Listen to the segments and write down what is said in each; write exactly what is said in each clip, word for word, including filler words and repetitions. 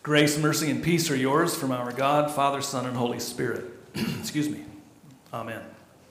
Grace, mercy, and peace are yours from our God, Father, Son, and Holy Spirit. Excuse me. Amen.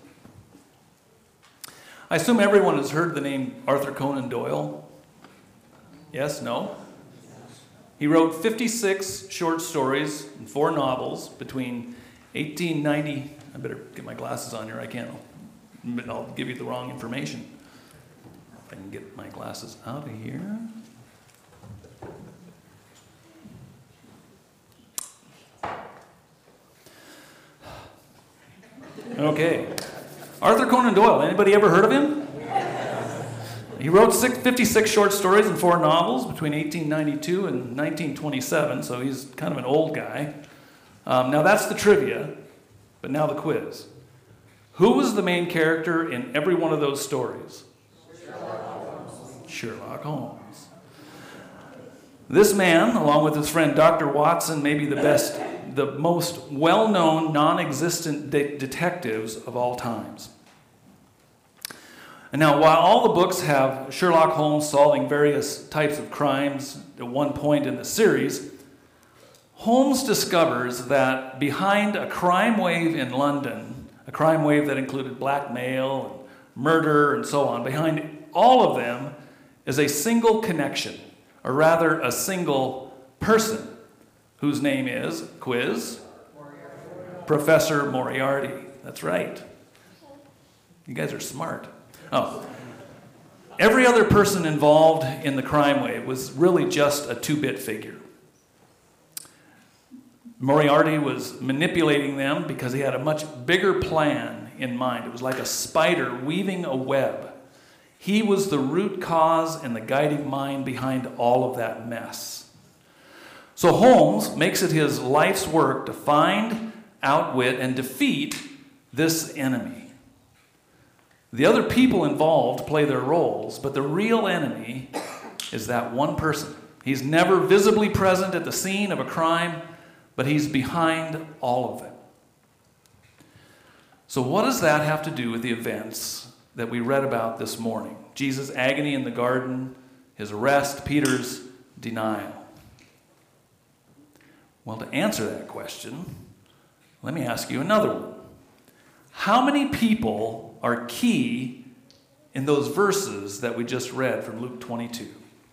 I assume everyone has heard the name Arthur Conan Doyle. Yes? No? He wrote fifty-six short stories and four novels between eighteen ninety. I better get my glasses on here. I can't. I'll give you the wrong information. If I can get my glasses out of here. Okay. Arthur Conan Doyle. Anybody ever heard of him? He wrote fifty-six short stories and four novels between eighteen ninety-two and nineteen twenty-seven, so he's kind of an old guy. Um, now that's the trivia, but now the quiz. Who was the main character in every one of those stories? Sherlock Holmes. Sherlock Holmes. This man, along with his friend Doctor Watson, may be the best, the most well-known, non-existent de- detectives of all times. And now, while all the books have Sherlock Holmes solving various types of crimes at one point in the series, Holmes discovers that behind a crime wave in London, a crime wave that included blackmail and murder and so on, behind all of them is a single connection, or rather a single person, whose name is, quiz, Moriarty. Professor Moriarty. That's right. You guys are smart. Oh. Every other person involved in the crime wave was really just a two-bit figure. Moriarty was manipulating them because he had a much bigger plan in mind. It was like a spider weaving a web. He was the root cause and the guiding mind behind all of that mess. So Holmes makes it his life's work to find, outwit, and defeat this enemy. The other people involved play their roles, but the real enemy is that one person. He's never visibly present at the scene of a crime, but he's behind all of them. So what does that have to do with the events that we read about this morning? Jesus' agony in the garden, his arrest, Peter's denial. Well, to answer that question, let me ask you another one. How many people are key in those verses that we just read from Luke twenty-two?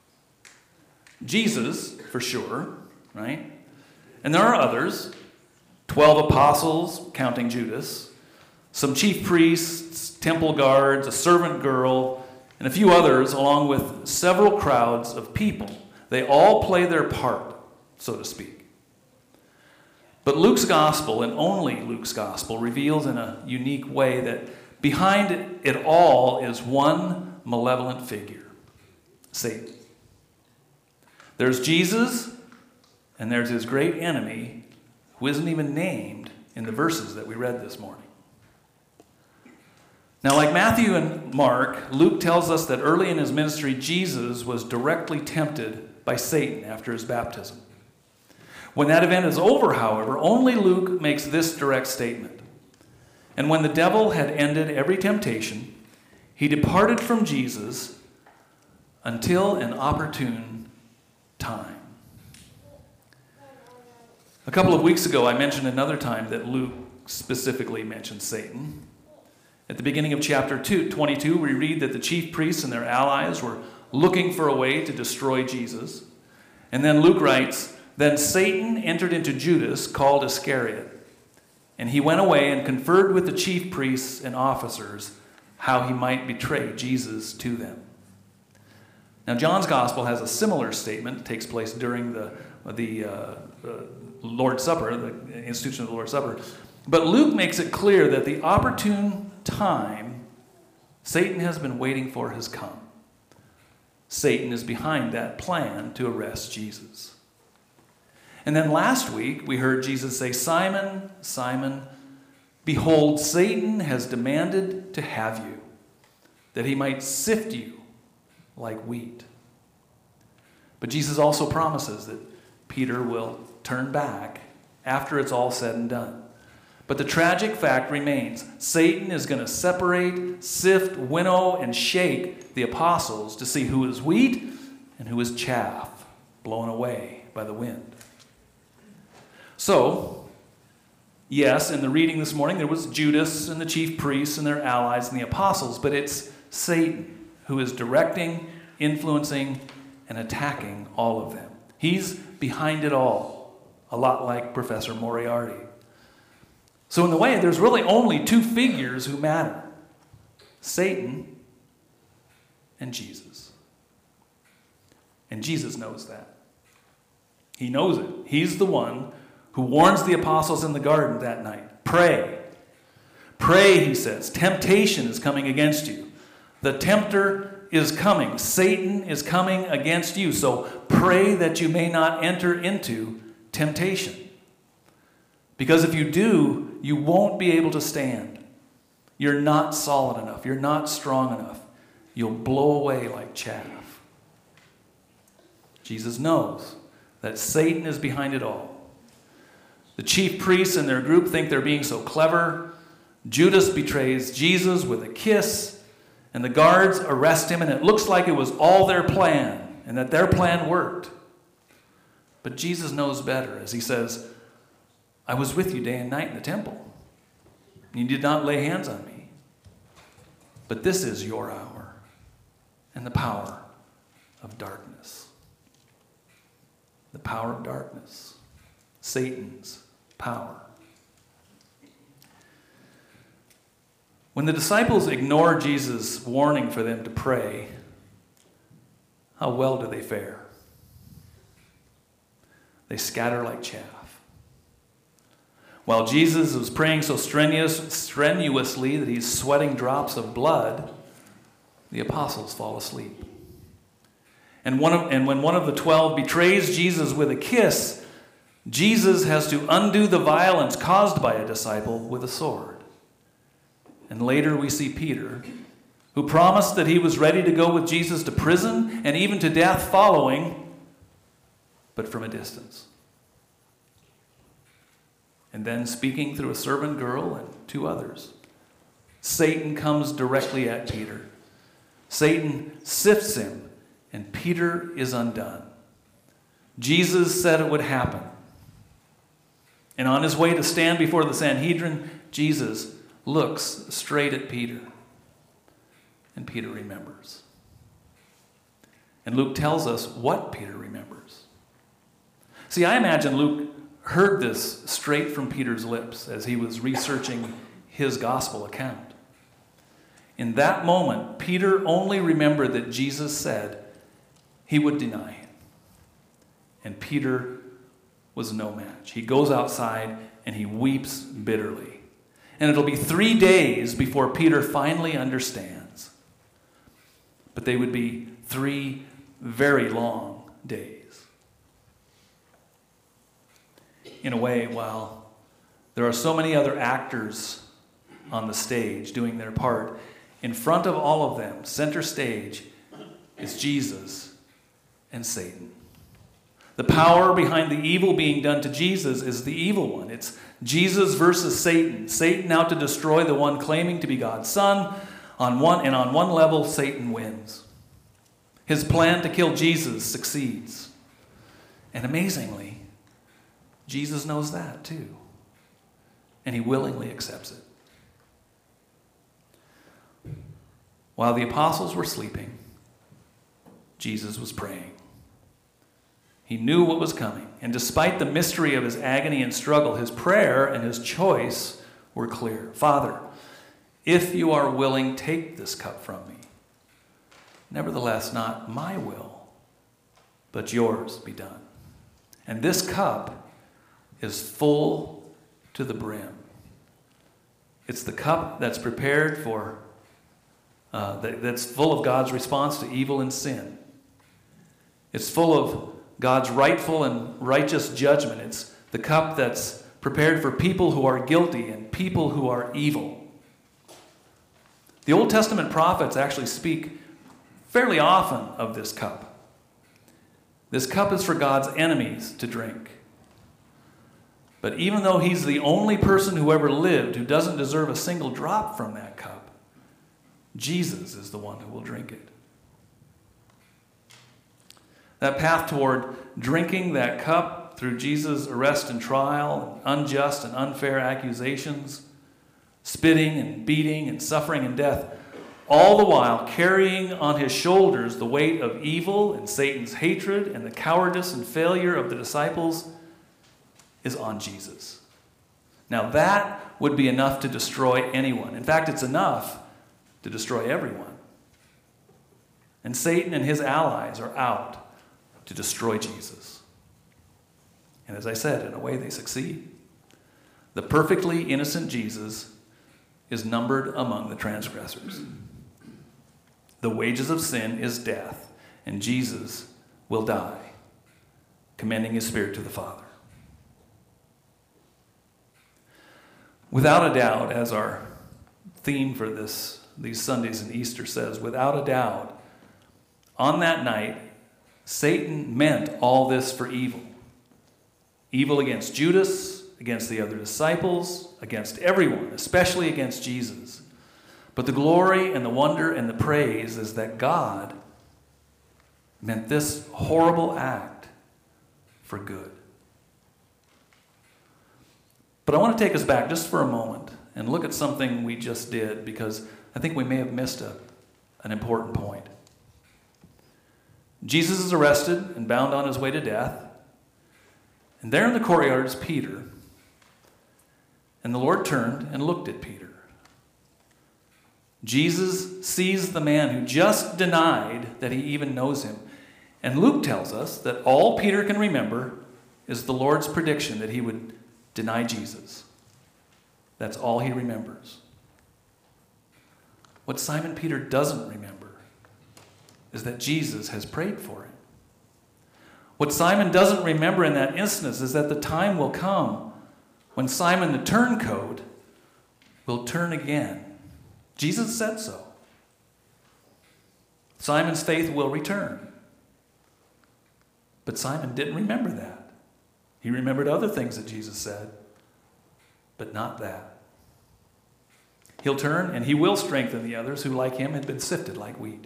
Jesus, for sure, right? And there are others, twelve apostles, counting Judas, some chief priests, temple guards, a servant girl, and a few others, along with several crowds of people. They all play their part, so to speak. But Luke's gospel, and only Luke's gospel, reveals in a unique way that behind it all is one malevolent figure, Satan. There's Jesus, and there's his great enemy, who isn't even named in the verses that we read this morning. Now, like Matthew and Mark, Luke tells us that early in his ministry, Jesus was directly tempted by Satan after his baptism. When that event is over, however, only Luke makes this direct statement. And when the devil had ended every temptation, he departed from Jesus until an opportune time. A couple of weeks ago, I mentioned another time that Luke specifically mentioned Satan. At the beginning of chapter two, twenty-two, we read that the chief priests and their allies were looking for a way to destroy Jesus. And then Luke writes, "Then Satan entered into Judas, called Iscariot, and he went away and conferred with the chief priests and officers how he might betray Jesus to them." Now, John's gospel has a similar statement that takes place during the, the uh, uh, Lord's Supper, the institution of the Lord's Supper. But Luke makes it clear that the opportune time Satan has been waiting for has come. Satan is behind that plan to arrest Jesus. And then last week, we heard Jesus say, "Simon, Simon, behold, Satan has demanded to have you, that he might sift you like wheat." But Jesus also promises that Peter will turn back after it's all said and done. But the tragic fact remains. Satan is going to separate, sift, winnow, and shake the apostles to see who is wheat and who is chaff blown away by the wind. So, yes, in the reading this morning, there was Judas and the chief priests and their allies and the apostles, but it's Satan who is directing, influencing, and attacking all of them. He's behind it all, a lot like Professor Moriarty. So in the way, there's really only two figures who matter: Satan and Jesus. And Jesus knows that. He knows it. He's the one who warns the apostles in the garden that night. Pray. Pray, he says. Temptation is coming against you. The tempter is coming. Satan is coming against you. So pray that you may not enter into temptation. Because if you do, you won't be able to stand. You're not solid enough. You're not strong enough. You'll blow away like chaff. Jesus knows that Satan is behind it all. The chief priests and their group think they're being so clever. Judas betrays Jesus with a kiss, and the guards arrest him, and it looks like it was all their plan, and that their plan worked. But Jesus knows better, as he says, I was with you day and night in the temple. You did not lay hands on me. But this is your hour and the power of darkness. The power of darkness. Satan's power. When the disciples ignore Jesus' warning for them to pray, how well do they fare? They scatter like chaff. While Jesus was praying so strenuous, strenuously that he's sweating drops of blood, the apostles fall asleep. And, one of, and when one of the twelve betrays Jesus with a kiss, Jesus has to undo the violence caused by a disciple with a sword. And later we see Peter, who promised that he was ready to go with Jesus to prison and even to death following, but from a distance. And then, speaking through a servant girl and two others, Satan comes directly at Peter. Satan sifts him, and Peter is undone. Jesus said it would happen. And on his way to stand before the Sanhedrin, Jesus looks straight at Peter. And Peter remembers. And Luke tells us what Peter remembers. See, I imagine Luke heard this straight from Peter's lips as he was researching his gospel account. In that moment, Peter only remembered that Jesus said he would deny him. And Peter was no match. He goes outside and he weeps bitterly. And it'll be three days before Peter finally understands. But they would be three very long days. In a way, while there are so many other actors on the stage doing their part, in front of all of them, center stage, is Jesus and Satan. The power behind the evil being done to Jesus is the evil one. It's Jesus versus Satan. Satan out to destroy the one claiming to be God's son. On one, and on one level, Satan wins. His plan to kill Jesus succeeds. And amazingly, Jesus knows that too. And he willingly accepts it. While the apostles were sleeping, Jesus was praying. He knew what was coming. And despite the mystery of his agony and struggle, his prayer and his choice were clear. Father, if you are willing, take this cup from me. Nevertheless, not my will, but yours be done. And this cup is full to the brim. It's the cup that's prepared for, uh, that, that's full of God's response to evil and sin. It's full of God's rightful and righteous judgment. It's the cup that's prepared for people who are guilty and people who are evil. The Old Testament prophets actually speak fairly often of this cup. This cup is for God's enemies to drink. But even though he's the only person who ever lived who doesn't deserve a single drop from that cup, Jesus is the one who will drink it. That path toward drinking that cup through Jesus' arrest and trial, unjust and unfair accusations, spitting and beating and suffering and death, all the while carrying on his shoulders the weight of evil and Satan's hatred and the cowardice and failure of the disciples, is on Jesus. Now that would be enough to destroy anyone. In fact, it's enough to destroy everyone. And Satan and his allies are out to destroy Jesus. And as I said, in a way they succeed. The perfectly innocent Jesus is numbered among the transgressors. The wages of sin is death, and Jesus will die, commending his spirit to the Father. Without a doubt, as our theme for this, these Sundays in Easter says, without a doubt, on that night, Satan meant all this for evil. Evil against Judas, against the other disciples, against everyone, especially against Jesus. But the glory and the wonder and the praise is that God meant this horrible act for good. But I want to take us back just for a moment and look at something we just did, because I think we may have missed a, an important point. Jesus is arrested and bound on his way to death. And there in the courtyard is Peter. And the Lord turned and looked at Peter. Jesus sees the man who just denied that he even knows him. And Luke tells us that all Peter can remember is the Lord's prediction that he would deny Jesus. That's all he remembers. What Simon Peter doesn't remember is that Jesus has prayed for him. What Simon doesn't remember in that instance is that the time will come when Simon the turncoat will turn again. Jesus said so. Simon's faith will return. But Simon didn't remember that. He remembered other things that Jesus said, but not that. He'll turn and he will strengthen the others who, like him, had been sifted like wheat.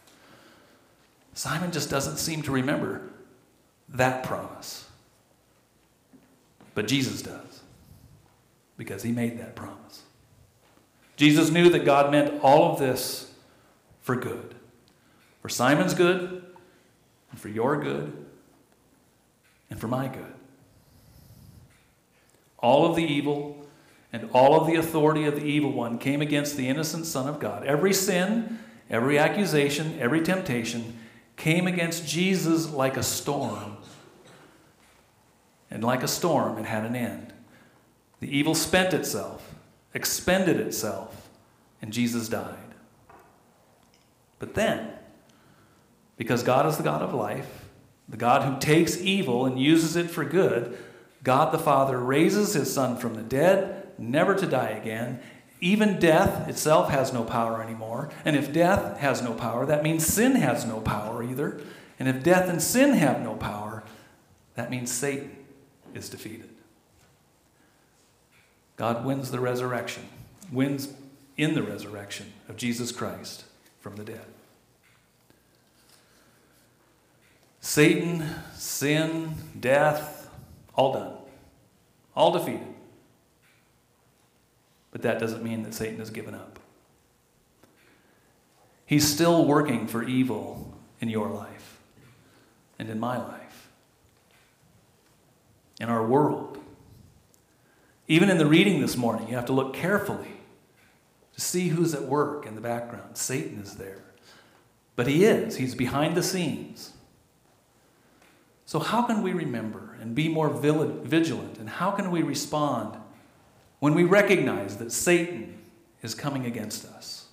Simon just doesn't seem to remember that promise. But Jesus does, because he made that promise. Jesus knew that God meant all of this for good. For Simon's good, and for your good, and for my good. All of the evil and all of the authority of the evil one came against the innocent Son of God. Every sin, every accusation, every temptation came against Jesus like a storm. And like a storm, it had an end. The evil spent itself, expended itself, and Jesus died. But then, because God is the God of life, the God who takes evil and uses it for good, God the Father raises his Son from the dead, never to die again. Even death itself has no power anymore. And if death has no power, that means sin has no power either. And if death and sin have no power, that means Satan is defeated. God wins the resurrection, wins in the resurrection of Jesus Christ from the dead. Satan, sin, death, all done. All defeated. But that doesn't mean that Satan has given up. He's still working for evil in your life and in my life, in our world. Even in the reading this morning, you have to look carefully to see who's at work in the background. Satan is there. But he is. He's behind the scenes. So how can we remember and be more vigilant? And how can we respond when we recognize that Satan is coming against us?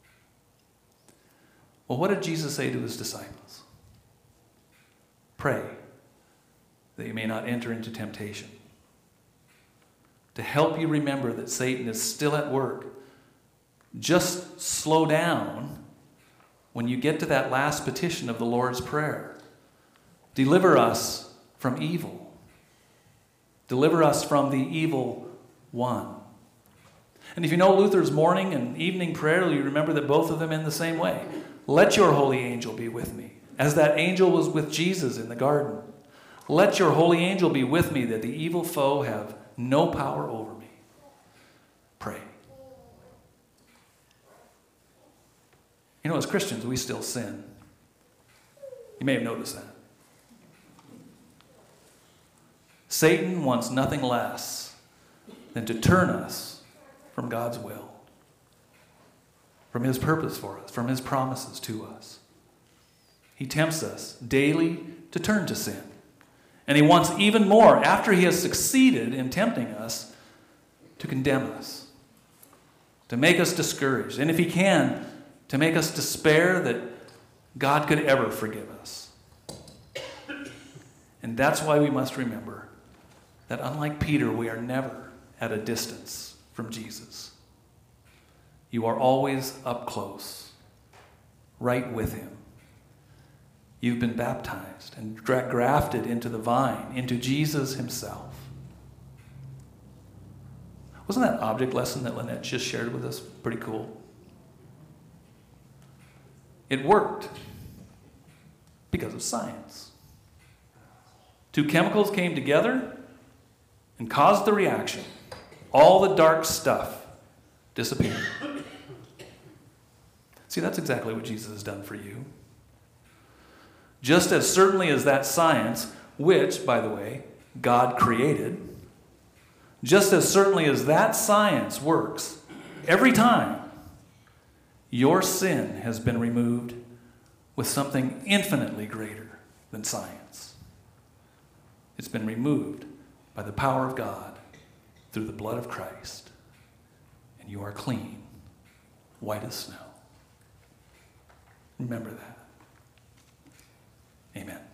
Well, what did Jesus say to his disciples? Pray that you may not enter into temptation. To help you remember that Satan is still at work, just slow down when you get to that last petition of the Lord's Prayer. Deliver us from evil. Deliver us from the evil one. And if you know Luther's morning and evening prayer, you remember that both of them end the same way. Let your holy angel be with me, as that angel was with Jesus in the garden. Let your holy angel be with me, that the evil foe have no power over me. Pray. You know, as Christians, we still sin. You may have noticed that. Satan wants nothing less than to turn us from God's will, from his purpose for us, from his promises to us. He tempts us daily to turn to sin. And he wants even more, after he has succeeded in tempting us, to condemn us, to make us discouraged, and if he can, to make us despair that God could ever forgive us. And that's why we must remember that unlike Peter, we are never at a distance from Jesus. You are always up close, right with him. You've been baptized and gra- grafted into the vine, into Jesus himself. Wasn't that object lesson that Lynette just shared with us pretty cool? It worked because of science. Two chemicals came together and caused the reaction. All the dark stuff disappeared. See, that's exactly what Jesus has done for you. Just as certainly as that science, which, by the way, God created, just as certainly as that science works, every time your sin has been removed with something infinitely greater than science. It's been removed by the power of God through the blood of Christ, and you are clean, white as snow. Remember that. Amen.